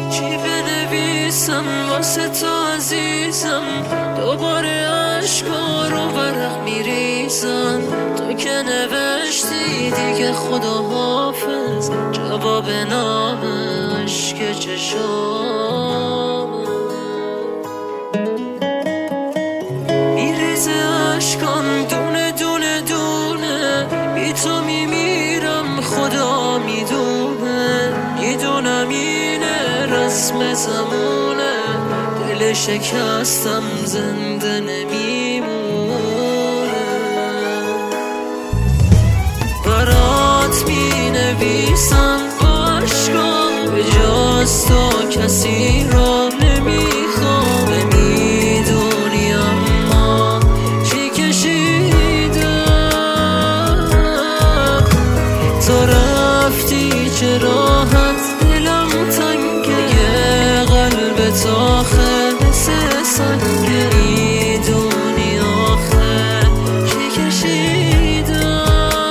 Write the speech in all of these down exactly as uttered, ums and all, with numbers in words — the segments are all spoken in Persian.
چی بنویسم واسه تو عزیزم، دوباره عشقا رو ورق میریزم. تو که نوشتی دیگه خدا حافظ، جواب نام عشق چشام میریزه. عشقام دونه دونه دونه، بی تو میمیرم خدا میدونه. میدونم اینه رسم زمونه، دل شکستم زنده نمیمونه. برات می نویسم عشقام، به جز تو کسی را نمیخوام. نمیدونی اما چی کشیدم، تو رفتی چه راحت دلم تنگه. یه قلب تاخه مثل سنگه، میدونی آخه چی کشیدم.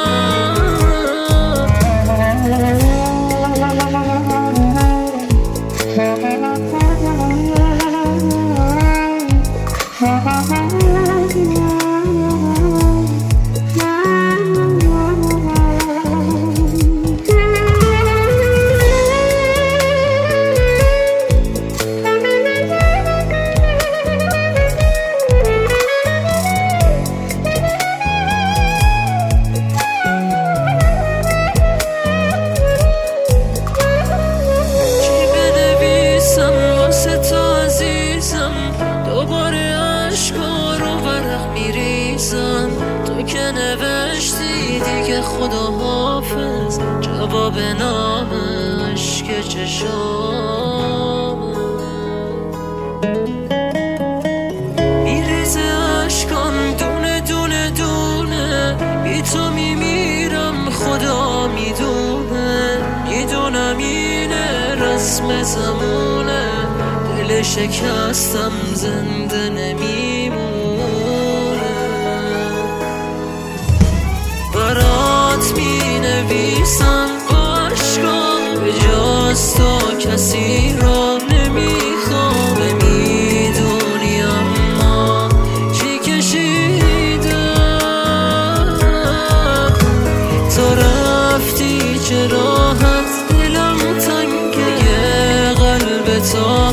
دوباره عشقا رو ورق میریزم. تو که نوشتی دیگه خدا حافظ، جواب نام عشق چشام میریزه. عشقام دونه دونه دونه، بی تو میمیرم خدا میدونه. میدونم اینه رسم زمونه، دل شکستم زنده نمیمونه. برات می نویسم عشقام، به جز تو کسی را نمیخوام. نمیدونی اما چی کشیدم، تو رفتی چه راحت دلم تنگه. یه قلب تو